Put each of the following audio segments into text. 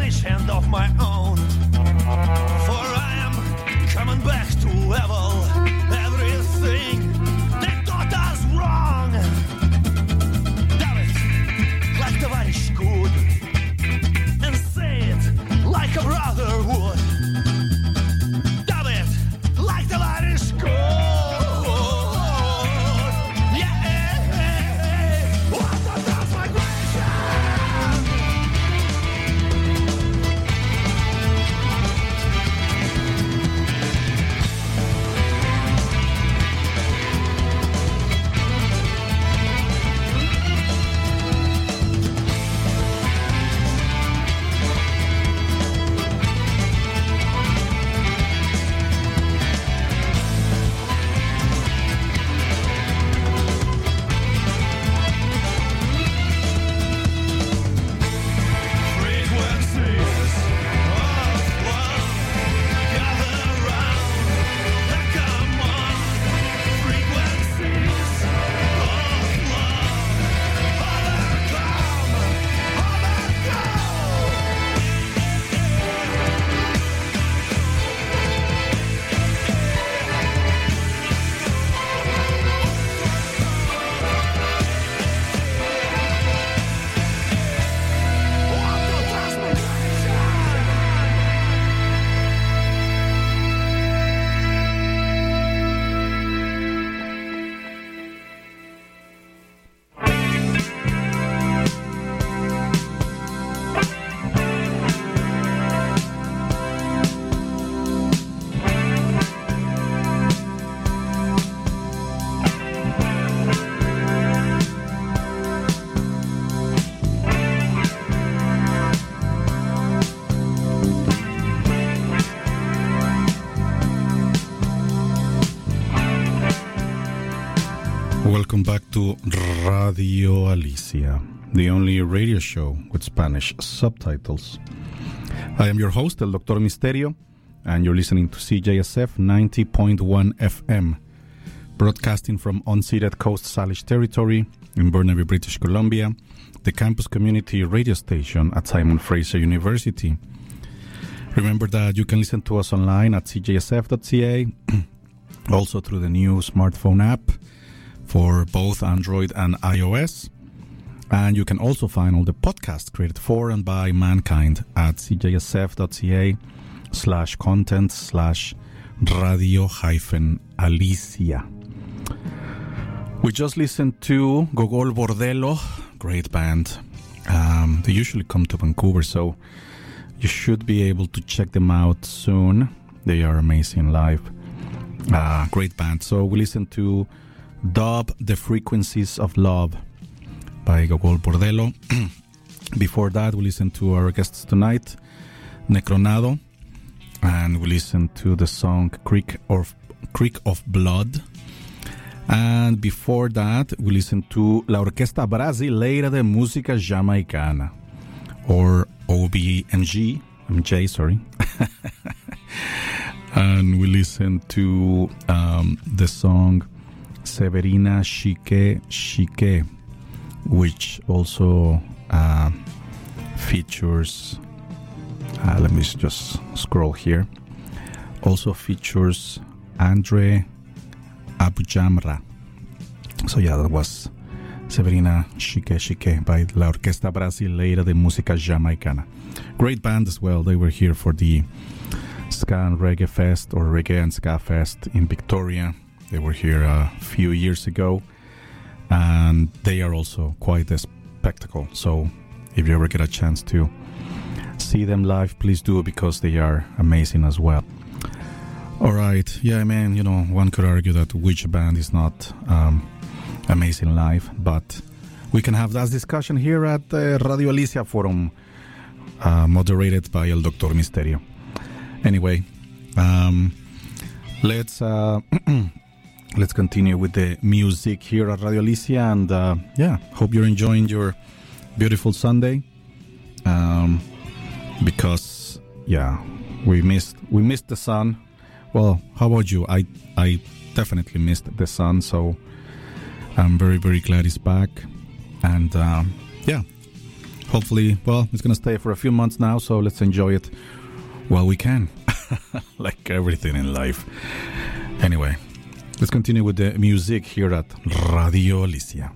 Spanish hand of my own. For I am coming back to level everything they taught us wrong. David, like товарищ good, and say it like a brother would. David, like товарищ good. Welcome back to Radio Alicia, the only radio show with Spanish subtitles. I am your host, El Doctor Misterio, and you're listening to CJSF 90.1 FM, broadcasting from unceded Coast Salish territory in Burnaby, British Columbia, the campus community radio station at Simon Fraser University. Remember that you can listen to us online at cjsf.ca, also through the new smartphone app for both Android and iOS. And you can also find all the podcasts created for and by mankind at cjsf.ca/content/radio-alicia. We just listened to Gogol Bordello, great band. They usually come to Vancouver, so you should be able to check them out soon. They are amazing live. Great band. So we listened to Dub the Frequencies of Love by Gogol Bordello. Before that, we listened to our guests tonight, Necronado, and we listened to the song Creek of Blood. And before that, we listened to La Orquesta Brasileira de Música Jamaicana, or OBMJ, sorry. And we listened to the song Severina Chique Chique, which also features, let me just scroll here, also features Andre Abujamra. So yeah, that was Severina Chique Chique by La Orquesta Brasileira de Música Jamaicana. Great band as well. They were here for the Ska and Reggae Fest, or Reggae and Ska Fest in Victoria. They were here a few years ago, and they are also quite a spectacle. So if you ever get a chance to see them live, please do, because they are amazing as well. All right. Yeah, man, one could argue that which band is not amazing live, but we can have that discussion here at the Radio Alicia Forum, moderated by El Doctor Misterio. Anyway, let's continue with the music here at Radio Alicia, and hope you're enjoying your beautiful Sunday. Because we missed the sun. Well, how about you? I definitely missed the sun, so I'm very, very glad it's back. And Hopefully, well, it's going to stay for a few months now, so let's enjoy it while we can. Like everything in life. Anyway, let's continue with the music here at Radio Alicia.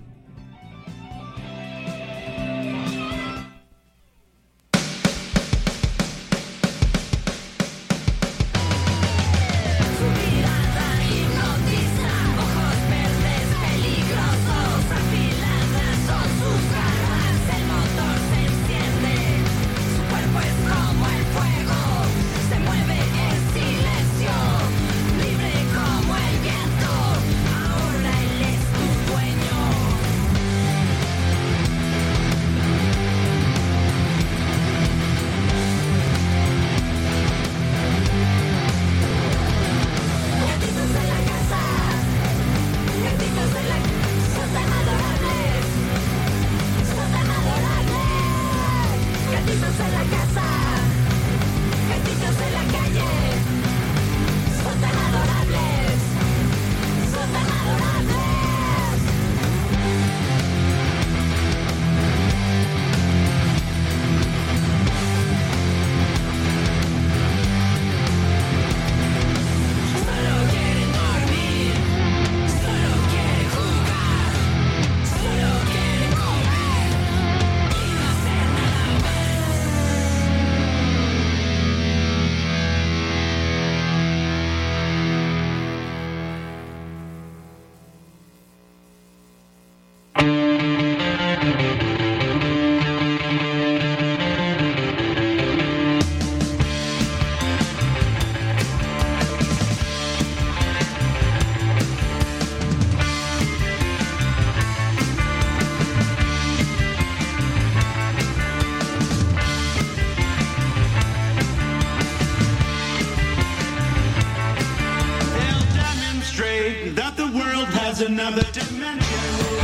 Another dimension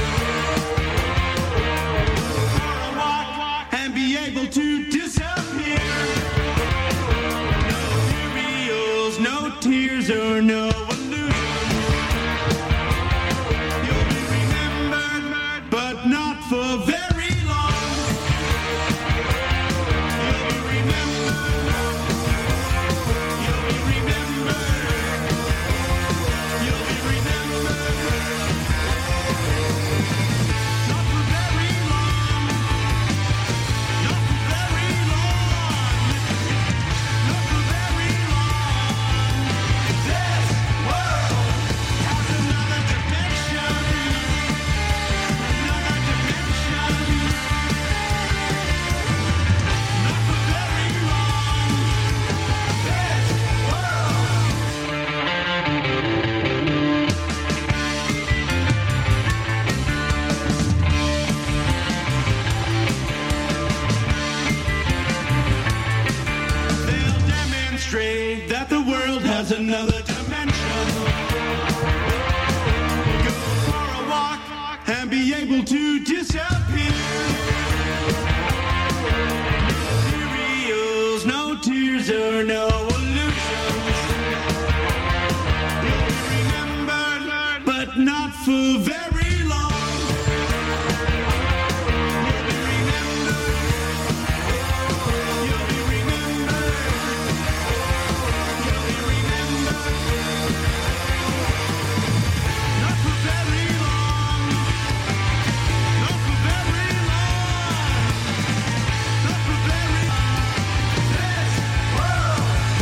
for a walk and be able to disappear. No reals, no tears, or no illusions. You'll be remembered, but not for very long. You'll be remembered. You'll be remembered. You'll be remembered. That the world has another dimension. Go for a walk and be able to disappear. No reals, no tears, or no illusions. You'll be remembered, but not for very long. You'll be remembered. You'll be remembered. Not for very long. Not for very long. Not for very long. This world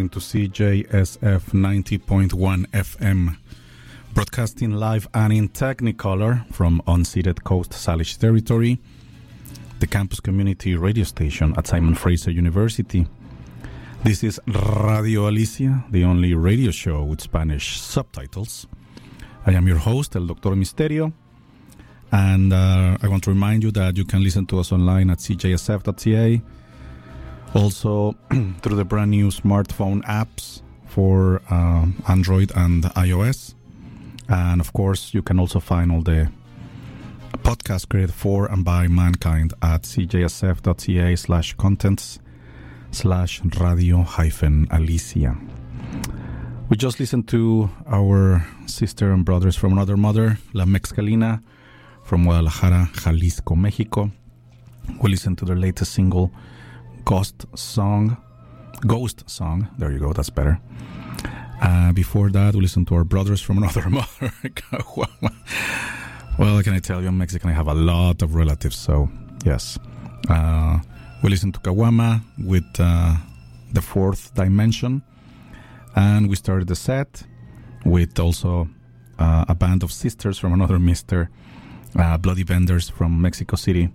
listen to CJSF 90.1 FM, broadcasting live and in Technicolor from unceded Coast Salish territory, the campus community radio station at Simon Fraser University. This is Radio Alicia, the only radio show with Spanish subtitles. I am your host, El Doctor Misterio, and I want to remind you that you can listen to us online at cjsf.ca, also through the brand new smartphone apps for Android and iOS. And of course, you can also find all the podcasts created for and by mankind at cjsf.ca/contents/radio-alicia. We just listened to our sister and brothers from another mother, La Mexcalina, from Guadalajara, Jalisco, Mexico. We listened to their latest single, Ghost Song. There you go, that's better. Before that, we listened to our brothers from another mother, Caguama. Well, can I tell you, I'm Mexican. I have a lot of relatives, so yes. We listened to Caguama with The Fourth Dimension, and we started the set with also a band of sisters from another mister, Bloody Vendors from Mexico City.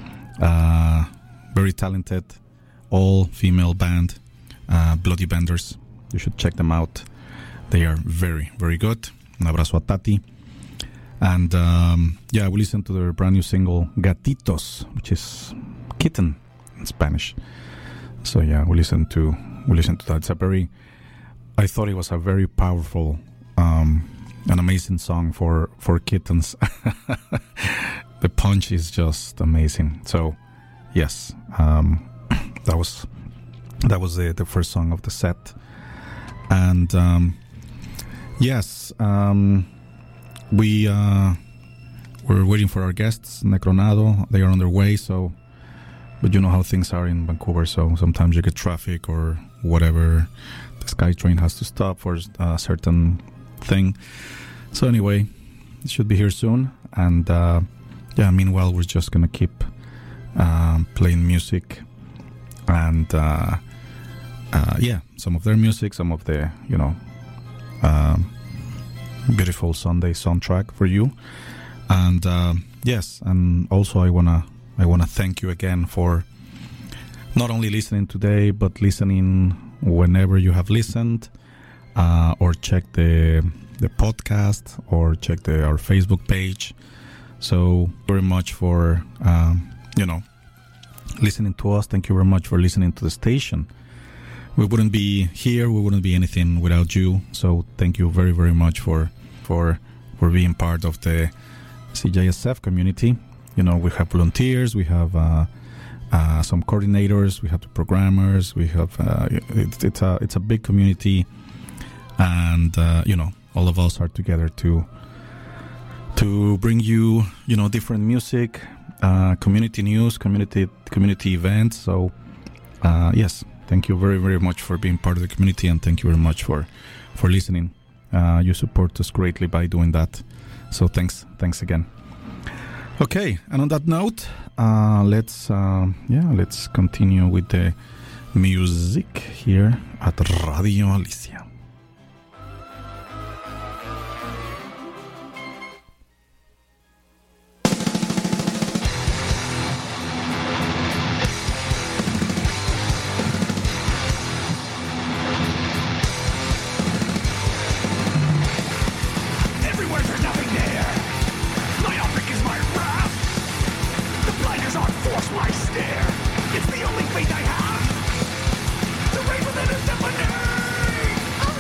Very talented, all-female band, Bloody Vendors. You should check them out. They are very, very good. Un abrazo a Tati. And we listened to their brand new single, Gatitos, which is kitten in Spanish. So yeah, we listened to that. I thought it was a very powerful, an amazing song for kittens. The punch is just amazing. So yes, that was the first song of the set. And we're waiting for our guests, Necronado. They are on their way, but you know how things are in Vancouver, so sometimes you get traffic or whatever. The SkyTrain has to stop for a certain thing. So anyway, it should be here soon. And meanwhile, we're just going to keep playing music. And some of their music, some of the, beautiful Sunday soundtrack for you. And and also I wanna thank you again for not only listening today, but listening whenever you have listened, or check the podcast, or check our Facebook page. So very much for listening to us. Thank you very much for listening to the station. We wouldn't be here, we wouldn't be anything without you. So thank you very, very much for being part of the CJSF community. We have volunteers, we have some coordinators, we have the programmers, we have it's a big community, and all of us are together to bring you different music, community news, community events. So yes. Thank you very, very much for being part of the community, and thank you very much for listening. You support us greatly by doing that. So thanks again. Okay, and on that note, let's continue with the music here at Radio Alicia. It's the only faith I have to raise with an indemnity.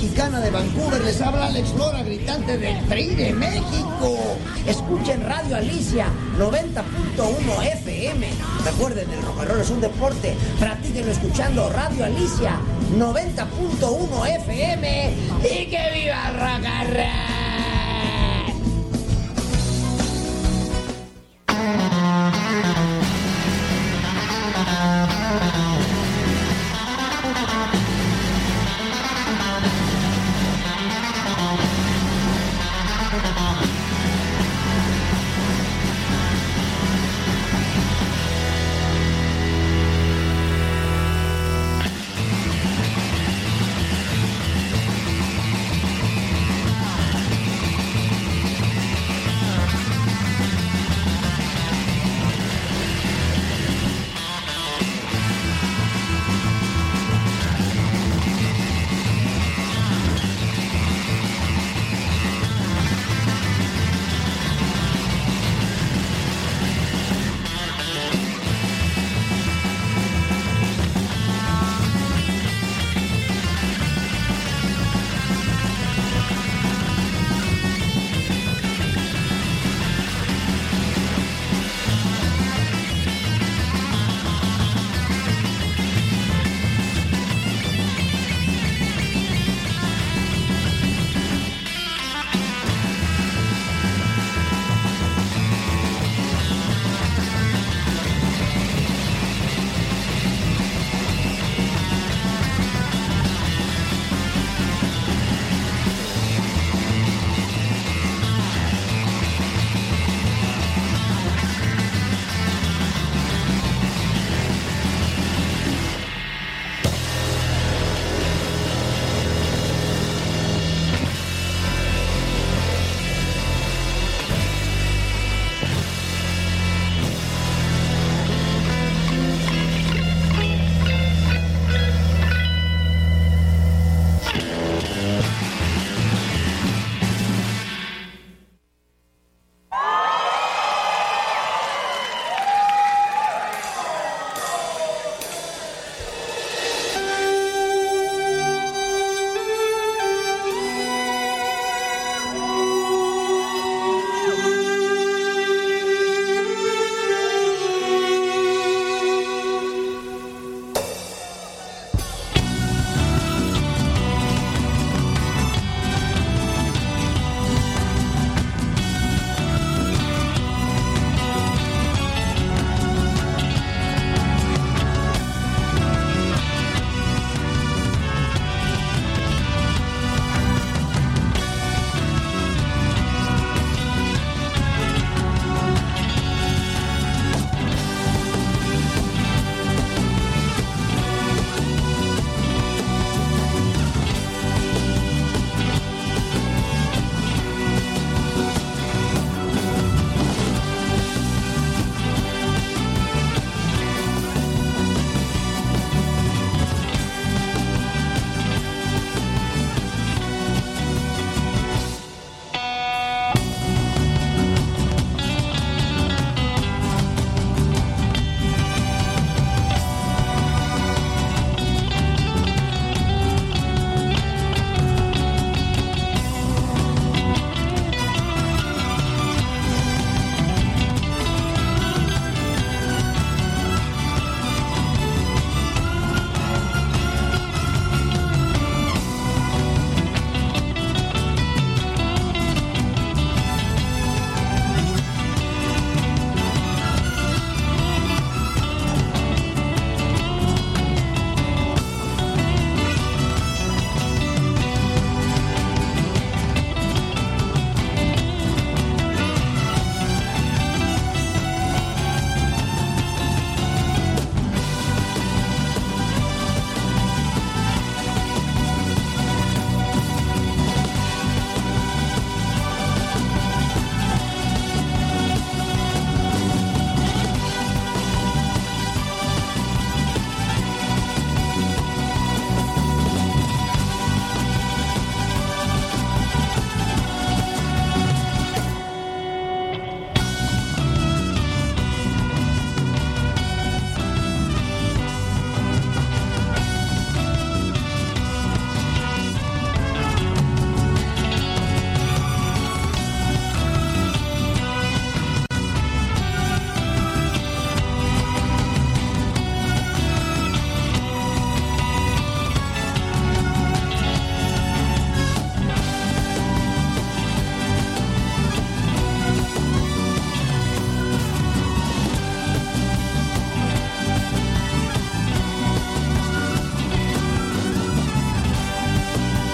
Mexicana de Vancouver, les habla Alex Lora, gritante del Tri de México. Escuchen Radio Alicia 90.1 FM. Recuerden, el rock and roll es un deporte. Practíquenlo escuchando Radio Alicia 90.1 FM. ¡Y que viva el rock and roll!